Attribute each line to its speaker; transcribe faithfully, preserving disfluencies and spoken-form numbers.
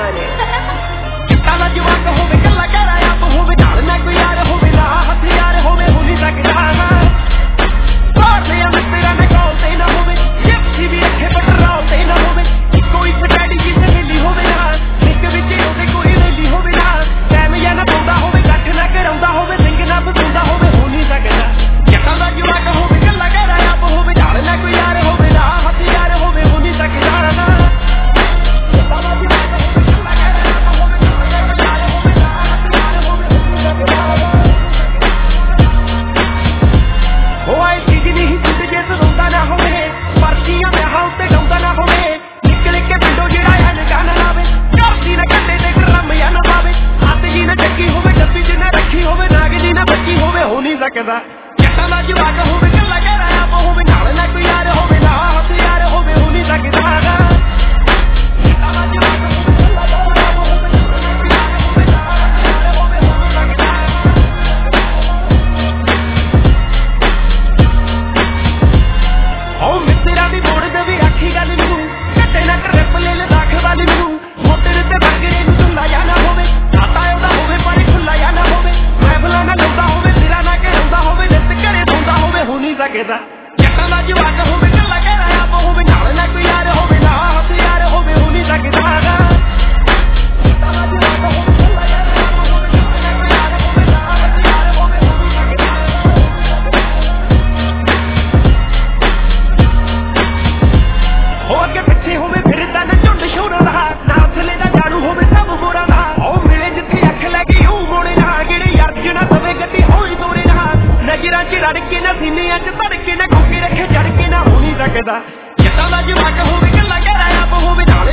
Speaker 1: ਨੇ ਜੱਟਾਂ ਦਾ ਜਵਾਕ ਹੋਵੇ ਕੱਲਾ ਘਰ ਆਪ ਹੋਵੇ ਨਾਲ ਨਾ ਕੋਈ ਯਾਰ ਹੋਵੇ ਨਾ ਹਥਿਆਰ ਹੋਵੇ ਹੋ ਨਹੀਂ ਸਕਦਾ ਬਾਹਰ ਲਿਆ ਮਿੱਤਰਾਂ ਨੇ ਕੋਲ ਤੇ ਨਾ ਹੋਵੇ ਜਿੱਥੇ ਵੀ ਰੱਖੇ ਪੈਟਰੋਲ ਤੇ ਨਾ ਹੋਵੇ ਕੋਈ ਸਟੈਡੀ ਜੀ ਸਹੇਲੀ ਹੋਵੇ ਨਾ ਇੱਕ ਵਿੱਚ ਉਹਦੇ ਕੋਈ ਰੇਲੀ ਹੋਵੇ ਨਾ ਟਾਈਮ ਜਾਂ ਨਾ ਪਾਉਂਦਾ ਹੋਵੇ ਕੱਠ ਨਾ ਕਰਾਉਂਦਾ ਹੋਵੇ ਸਿੰਘ ਨਾ ਫਸਾਉਂਦਾ ਹੋਵੇ ਹੋ ਨਹੀਂ ਸਕਦਾ ਜੱਟਾਂ ਦਾ ਜਵਾਕ ਹੋਵੇ ਕੱਲਾ ਘਰ ਆਪ ਹੋਵੇ ਨਾਲ ਨਾ ਕੋਈ ਯਾਰ ਹੋਵੇ ਨਾ ਹਥਿਆਰ ਹੋਵੇ ਹੋ ਨਹੀਂ ਸਕਦਾ ਜੱਟਾਂ ਦਾ ਜਵਾਕ ਹੋਵੇ ਕੱਲਾ ਘਰ ਆਪ ਹੋਵੇ ਨਾਲ ਨਾ ਕੋਈ ਯਾਰ ਹੋਵੇ ਨਾ ਹਥਿਆਰ ਹੋਵੇ ਹੋ ਨਹੀਂ ਸਕਦਾ ਜੱਟਾਂ ਦਾ ਜਵਾਕ ਹੋਵੇ ਕੱਲਾ ਘਰ ਆਪ ਹੋਵੇ ਨਾਲ ਨਾ ਕੋਈ ਯਾਰ ਹੋਵੇ ਨਾ ਹਥਿਆਰ ਹੋਵੇ ਹੋ ਨਹੀਂ ਸਕਦਾ ਹੋ ਮਿੱਤਰਾਂ ਦੀ ਮੋੜ ਦੇ ਵੀ ਆਖੀ ਗੱਲ ਨੂੰ ਕੱਟੇ ਨਾ ਟ੍ਰਿਪ ਲੈ ਲਦਾਖ ਵਾਲੀ ਨੂੰ ਮੋਟਰ ਤੇ ਬੱਗਰੇ ਨੂੰ ਝੁੱਲਾ ਜਾਂ ਨਾ ਹੋਵੇ ਖਾਤਾ ਉਹਦਾ ਹੋਵੇ ਪਰ ਖੁੱਲਾ ਜਾਂ ਨਾ ਹੋਵੇ ਮੈਬਲਾ ਨਾ ਲਾਉਂਦਾ ਹੋਵੇ ਸਿਰਾ ਨਾ ਘੇਰਾਉਂਦਾ ਹੋਵੇ ਨਿੱਤ ਘਰੇ ਸੌਂਦਾ ਹੋਵੇ ਹੋ ਨਹੀਂ ਸਕਦਾ ਜੱਟਾਂ ਦਾ ਜਵਾਕ ਹੋਵੇ ਕੱਲਾ ਘਰ ਆਪ ਹੋਵੇ ਨਾਲ ਨਾ ਕੋਈ ਯਾਰ ਹੋਵੇ ਨਾ ਹਥਿਆਰ ਹੋਵੇ ਹੋ ਨਹੀਂ ਸਕਦਾ ਜੱਟਾਂ ਦਾ ਜਵਾਕ ਹੋਵੇ ਕੱਲਾ ਘਰ ਆਪ ਹੋਵੇ ਨਾਲ ਨਾ ਕੋਈ ਯਾਰ ਹੋਵੇ ਨਾ ਹਥਿਆਰ ਹੋਵੇ ਹੋ ਨਹੀਂ ਸਕਦਾ ਹੋ ਅੱਗੇ ਪਿੱਛੇ ਹੋਵੇ ਫਿਰਦਾ ਨਾ ਝੁੰਡ ਸ਼ੋਰਾਂ ਦਾ ਨਾ ਥੱਲੇ ਦਾ ਜਾਣੂ ਹੋਵੇ ਸਭ ਮੋਰਾਂ ਦਾ ਉਹ ਮਿਲੇ ਜਿੱਥੇ ਅੱਖ ਲੱਗੀ ਉਹ ਮੋੜੇ ਨਾ ਜਿਹੜੇ ਯਾਰ ਜਣਾ ਦਵੇ ਗੱਡੀ ਹੌਲੀ ਤੋਰੇ ਨਾ ਨਜ਼ਰਾਂ ਚ ਰੜ ਕੇ ਨਾ ਸੀਨਿਆਂ ਚ ਧੜ ਕੇ ਨਾ ਗੋਕੇ ਰੱਖੇ ਜੜ ਕੇ ਨਾ ਹੋ ਨਹੀਂ ਸਕਦਾ ਜੱਟਾਂ ਦਾ ਜਵਾਕ ਹੋਵੇ ਕੱਲਾ ਘਰ ਆਪ ਹੋਵੇ ਨਾਲ